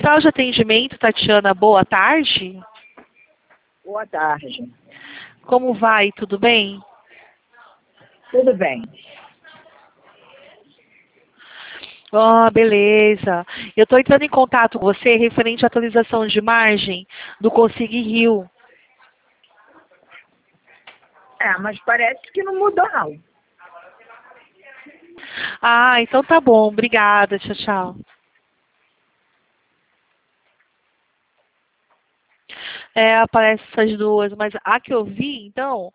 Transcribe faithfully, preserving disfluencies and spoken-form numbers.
Central de Atendimento, Tatiana, boa tarde. Boa tarde. Como vai? Tudo bem? Tudo bem. Ah, beleza. Eu estou entrando em contato com você referente à atualização de margem do Consig Rio. É, mas parece que não mudou, não. Ah, então tá bom. Obrigada. Tchau, tchau. É, aparece essas duas, mas a que eu vi, então,